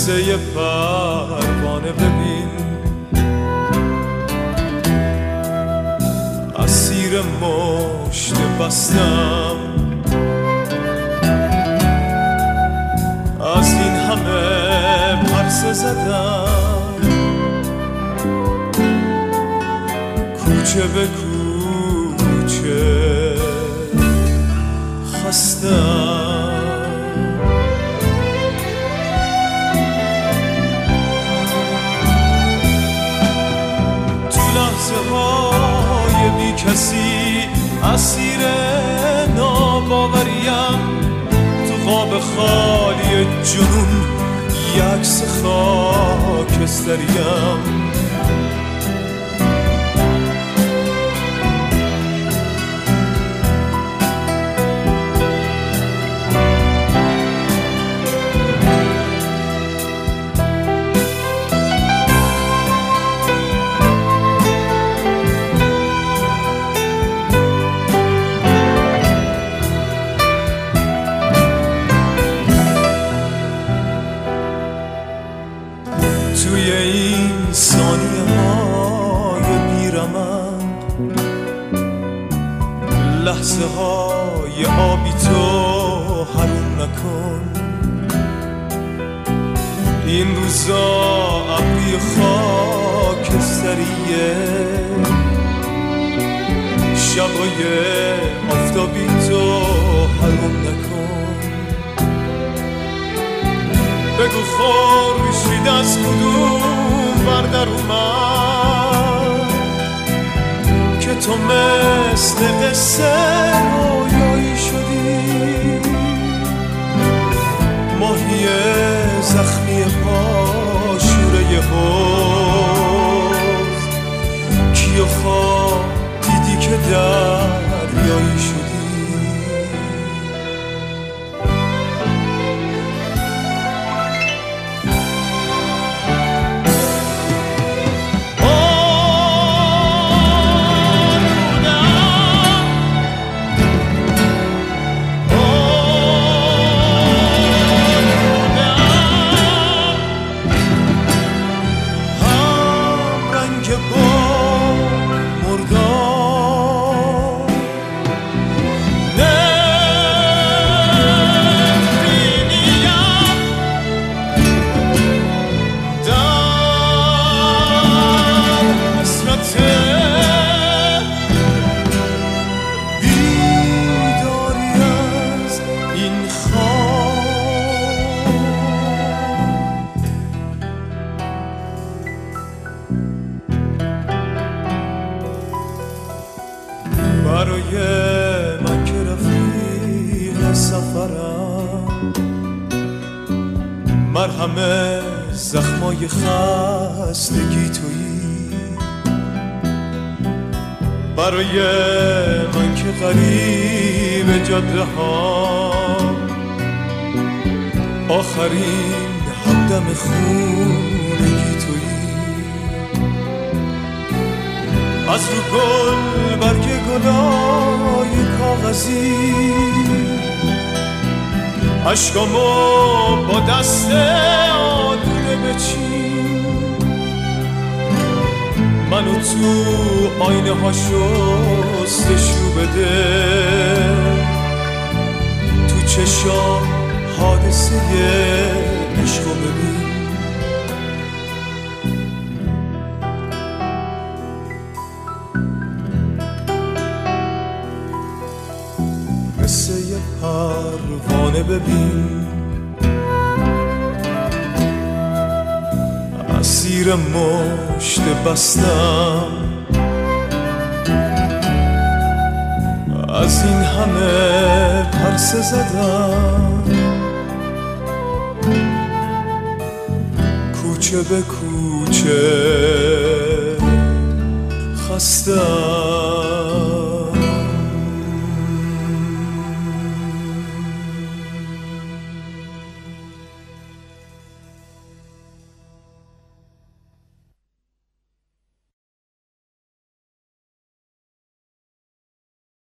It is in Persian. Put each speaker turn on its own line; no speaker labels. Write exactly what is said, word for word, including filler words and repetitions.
قصه ی پروانه ببین، اسیر مشت بستم، از این همه پرسه زدم، کوچه به کوچه خستم. تو لحظه های بی کسی اسیر ناباوریم، تو خواب خالی جنون یکس خاکستریم. توی این ثانیه های بیرمق، لحظه های آبی تو حروم نکن. این روزا ابری خاکستریه، شبای آفتابی تو حروم نکن. بگو خورشید از کدوم بردر اومد که تو مثل قصه رویایی شدی. ماهی زخمی پاشوره حوض، کیو خواب دیدی که دریایی شدی. برای من که رفیق سفرم، مرهم زخمای خستگی تویی. برای من که غریب جاده ها، آخرین همدم خونگی تویی. از رو گل برگ گلای کاغذی، عشقامو با دست آلوده بچین. منو تو آینه ها شستشو بده، تو چشام حادثه عشقو ببین. قصه ی پروانه ببین، اسیر مشت بستم، از این همه پرسه زدم، کوچه به کوچه خستم.